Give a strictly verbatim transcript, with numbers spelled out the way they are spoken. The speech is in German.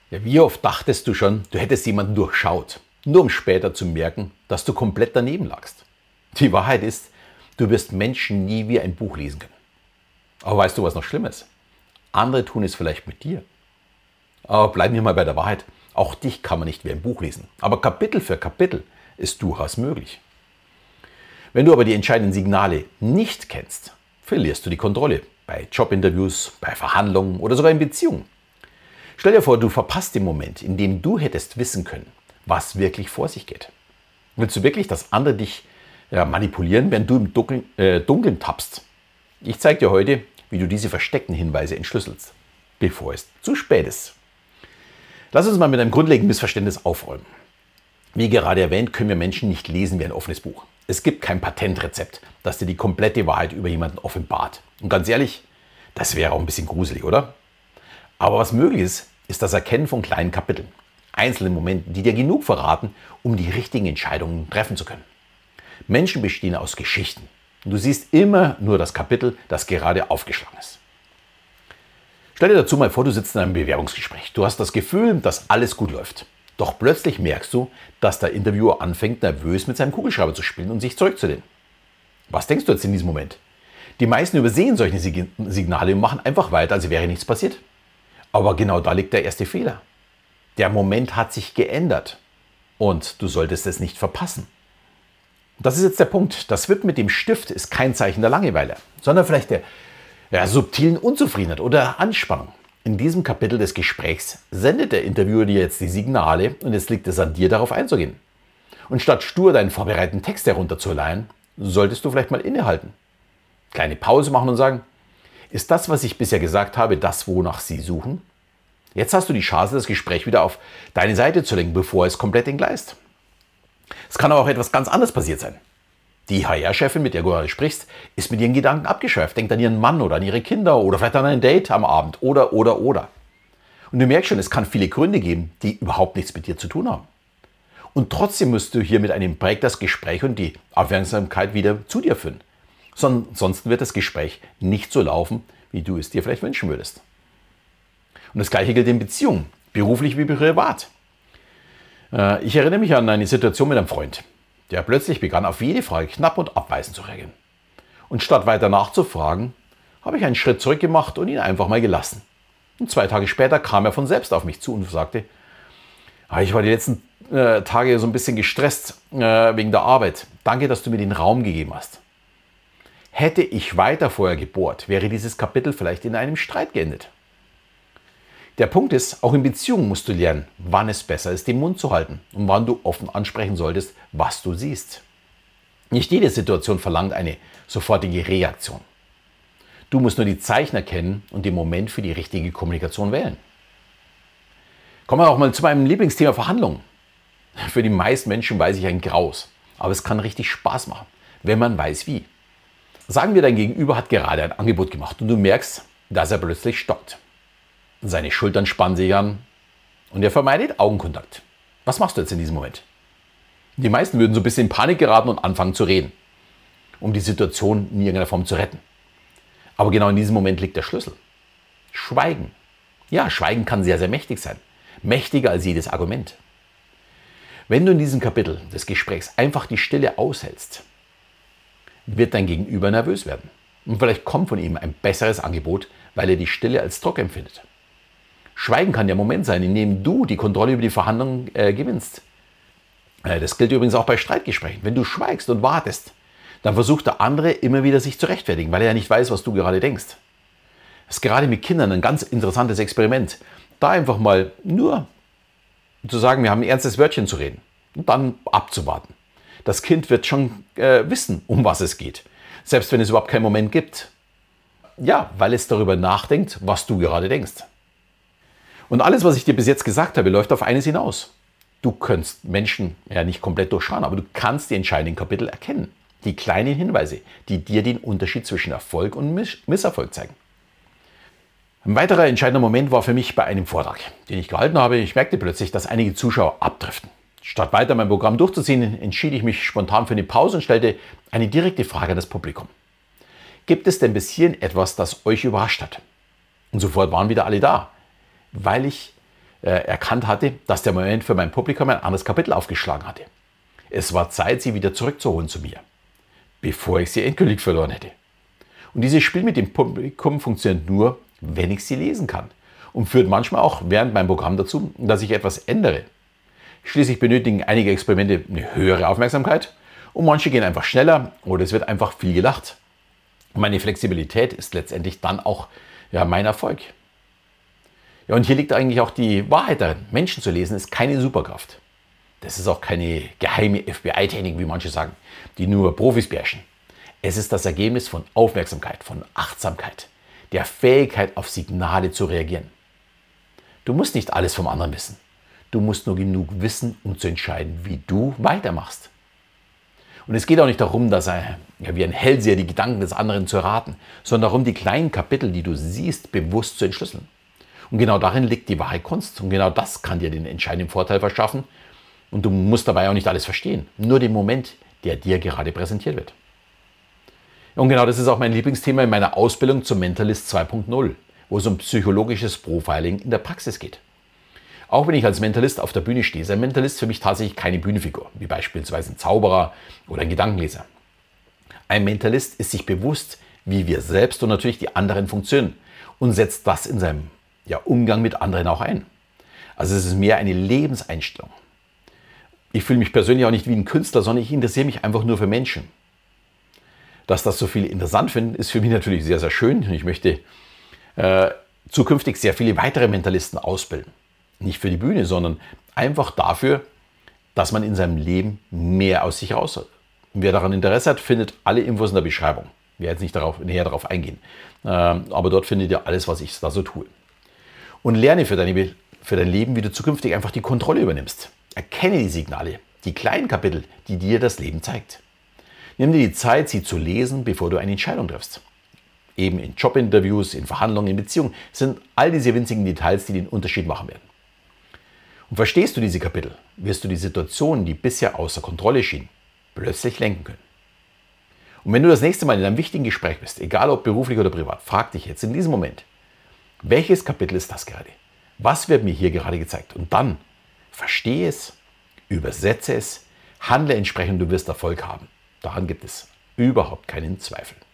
Ja, wie oft dachtest du schon, du hättest jemanden durchschaut, nur um später zu merken, dass du komplett daneben lagst? Die Wahrheit ist, du wirst Menschen nie wie ein Buch lesen können. Aber weißt du, was noch schlimmer ist? Andere tun es vielleicht mit dir. Aber bleiben wir mal bei der Wahrheit. Auch dich kann man nicht wie ein Buch lesen. Aber Kapitel für Kapitel ist durchaus möglich. Wenn du aber die entscheidenden Signale nicht kennst, verlierst du die Kontrolle. Bei Jobinterviews, bei Verhandlungen oder sogar in Beziehungen. Stell dir vor, du verpasst den Moment, in dem du hättest wissen können, was wirklich vor sich geht. Willst du wirklich, dass andere dich ja, manipulieren, wenn du im Dunkeln, äh, Dunkeln tappst? Ich zeige dir heute, wie du diese versteckten Hinweise entschlüsselst, bevor es zu spät ist. Lass uns mal mit einem grundlegenden Missverständnis aufräumen. Wie gerade erwähnt, können wir Menschen nicht lesen wie ein offenes Buch. Es gibt kein Patentrezept, das dir die komplette Wahrheit über jemanden offenbart. Und ganz ehrlich, das wäre auch ein bisschen gruselig, oder? Aber was möglich ist, ist das Erkennen von kleinen Kapiteln, einzelnen Momenten, die dir genug verraten, um die richtigen Entscheidungen treffen zu können. Menschen bestehen aus Geschichten. Und du siehst immer nur das Kapitel, das gerade aufgeschlagen ist. Stell dir dazu mal vor, du sitzt in einem Bewerbungsgespräch. Du hast das Gefühl, dass alles gut läuft. Doch plötzlich merkst du, dass der Interviewer anfängt, nervös mit seinem Kugelschreiber zu spielen und sich zurückzulehnen. Was denkst du jetzt in diesem Moment? Die meisten übersehen solche Signale und machen einfach weiter, als wäre nichts passiert. Aber genau da liegt der erste Fehler. Der Moment hat sich geändert und du solltest es nicht verpassen. Das ist jetzt der Punkt. Das Wippen mit dem Stift ist kein Zeichen der Langeweile, sondern vielleicht der ja, subtilen Unzufriedenheit oder Anspannung. In diesem Kapitel des Gesprächs sendet der Interviewer dir jetzt die Signale und jetzt liegt es an dir, darauf einzugehen. Und statt stur deinen vorbereiteten Text herunterzuleihen, solltest du vielleicht mal innehalten. Kleine Pause machen und sagen, ist das, was ich bisher gesagt habe, das, wonach Sie suchen? Jetzt hast du die Chance, das Gespräch wieder auf deine Seite zu lenken, bevor es komplett entgleist. Es kann aber auch etwas ganz anderes passiert sein. Die H R-Chefin, mit der du gerade sprichst, ist mit ihren Gedanken abgeschweift, denkt an ihren Mann oder an ihre Kinder oder vielleicht an ein Date am Abend oder, oder, oder. Und du merkst schon, es kann viele Gründe geben, die überhaupt nichts mit dir zu tun haben. Und trotzdem musst du hier mit einem Projekt das Gespräch und die Aufmerksamkeit wieder zu dir führen. Sonst wird das Gespräch nicht so laufen, wie du es dir vielleicht wünschen würdest. Und das Gleiche gilt in Beziehungen, beruflich wie privat. Ich erinnere mich an eine Situation mit einem Freund, der plötzlich begann, auf jede Frage knapp und abweisend zu reagieren. Und statt weiter nachzufragen, habe ich einen Schritt zurück gemacht und ihn einfach mal gelassen. Und zwei Tage später kam er von selbst auf mich zu und sagte, ich war die letzten äh, Tage so ein bisschen gestresst äh, wegen der Arbeit. Danke, dass du mir den Raum gegeben hast. Hätte ich weiter vorher gebohrt, wäre dieses Kapitel vielleicht in einem Streit geendet. Der Punkt ist, auch in Beziehungen musst du lernen, wann es besser ist, den Mund zu halten und wann du offen ansprechen solltest, was du siehst. Nicht jede Situation verlangt eine sofortige Reaktion. Du musst nur die Zeichen erkennen und den Moment für die richtige Kommunikation wählen. Kommen wir auch mal zu meinem Lieblingsthema Verhandlungen. Für die meisten Menschen weiß ich ein Graus, aber es kann richtig Spaß machen, wenn man weiß wie. Sagen wir, dein Gegenüber hat gerade ein Angebot gemacht und du merkst, dass er plötzlich stockt. Seine Schultern spannen sich an und er vermeidet Augenkontakt. Was machst du jetzt in diesem Moment? Die meisten würden so ein bisschen in Panik geraten und anfangen zu reden, um die Situation in irgendeiner Form zu retten. Aber genau in diesem Moment liegt der Schlüssel. Schweigen. Ja, Schweigen kann sehr, sehr mächtig sein. Mächtiger als jedes Argument. Wenn du in diesem Kapitel des Gesprächs einfach die Stille aushältst, wird dein Gegenüber nervös werden. Und vielleicht kommt von ihm ein besseres Angebot, weil er die Stille als Druck empfindet. Schweigen kann der Moment sein, in dem du die Kontrolle über die Verhandlungen äh, gewinnst. Äh, das gilt übrigens auch bei Streitgesprächen. Wenn du schweigst und wartest, dann versucht der andere immer wieder sich zu rechtfertigen, weil er ja nicht weiß, was du gerade denkst. Das ist gerade mit Kindern ein ganz interessantes Experiment. Da einfach mal nur zu sagen, wir haben ein ernstes Wörtchen zu reden und dann abzuwarten. Das Kind wird schon äh, wissen, um was es geht, selbst wenn es überhaupt keinen Moment gibt. Ja, weil es darüber nachdenkt, was du gerade denkst. Und alles, was ich dir bis jetzt gesagt habe, läuft auf eines hinaus. Du kannst Menschen ja nicht komplett durchschauen, aber du kannst die entscheidenden Kapitel erkennen. Die kleinen Hinweise, die dir den Unterschied zwischen Erfolg und Miss- Misserfolg zeigen. Ein weiterer entscheidender Moment war für mich bei einem Vortrag, den ich gehalten habe. Ich merkte plötzlich, dass einige Zuschauer abdriften. Statt weiter mein Programm durchzuziehen, entschied ich mich spontan für eine Pause und stellte eine direkte Frage an das Publikum. Gibt es denn bis hierhin etwas, das euch überrascht hat? Und sofort waren wieder alle da, weil ich äh, erkannt hatte, dass der Moment für mein Publikum ein anderes Kapitel aufgeschlagen hatte. Es war Zeit, sie wieder zurückzuholen zu mir, bevor ich sie endgültig verloren hätte. Und dieses Spiel mit dem Publikum funktioniert nur, wenn ich sie lesen kann. Und führt manchmal auch während meinem Programm dazu, dass ich etwas ändere. Schließlich benötigen einige Experimente eine höhere Aufmerksamkeit und manche gehen einfach schneller oder es wird einfach viel gelacht. Und meine Flexibilität ist letztendlich dann auch ja, mein Erfolg. Ja, und hier liegt eigentlich auch die Wahrheit darin. Menschen zu lesen ist keine Superkraft. Das ist auch keine geheime F B I-Technik, wie manche sagen, die nur Profis beherrschen. Es ist das Ergebnis von Aufmerksamkeit, von Achtsamkeit, der Fähigkeit, auf Signale zu reagieren. Du musst nicht alles vom anderen wissen. Du musst nur genug wissen, um zu entscheiden, wie du weitermachst. Und es geht auch nicht darum, dass er, ja, wie ein Hellseher die Gedanken des anderen zu erraten, sondern darum, die kleinen Kapitel, die du siehst, bewusst zu entschlüsseln. Und genau darin liegt die wahre Kunst. Und genau das kann dir den entscheidenden Vorteil verschaffen. Und du musst dabei auch nicht alles verstehen. Nur den Moment, der dir gerade präsentiert wird. Und genau das ist auch mein Lieblingsthema in meiner Ausbildung zum Mentalist zwei Punkt null, wo es um psychologisches Profiling in der Praxis geht. Auch wenn ich als Mentalist auf der Bühne stehe, ist ein Mentalist für mich tatsächlich keine Bühnenfigur, wie beispielsweise ein Zauberer oder ein Gedankenleser. Ein Mentalist ist sich bewusst, wie wir selbst und natürlich die anderen funktionieren und setzt das in seinem ja, Umgang mit anderen auch ein. Also es ist mehr eine Lebenseinstellung. Ich fühle mich persönlich auch nicht wie ein Künstler, sondern ich interessiere mich einfach nur für Menschen. Dass das so viele interessant finden, ist für mich natürlich sehr, sehr schön. Ich möchte äh, zukünftig sehr viele weitere Mentalisten ausbilden. Nicht für die Bühne, sondern einfach dafür, dass man in seinem Leben mehr aus sich raus hat. Und wer daran Interesse hat, findet alle Infos in der Beschreibung. Ich werde jetzt nicht darauf, näher darauf eingehen. Äh, aber dort findet ihr alles, was ich da so tue. Und lerne für, deine, für dein Leben, wie du zukünftig einfach die Kontrolle übernimmst. Erkenne die Signale, die kleinen Kapitel, die dir das Leben zeigt. Nimm dir die Zeit, sie zu lesen, bevor du eine Entscheidung triffst. Eben in Jobinterviews, in Verhandlungen, in Beziehungen sind all diese winzigen Details, die den Unterschied machen werden. Und verstehst du diese Kapitel, wirst du die Situationen, die bisher außer Kontrolle schienen, plötzlich lenken können. Und wenn du das nächste Mal in einem wichtigen Gespräch bist, egal ob beruflich oder privat, frag dich jetzt in diesem Moment, welches Kapitel ist das gerade? Was wird mir hier gerade gezeigt? Und dann verstehe es, übersetze es, handle entsprechend, du wirst Erfolg haben. Daran gibt es überhaupt keinen Zweifel.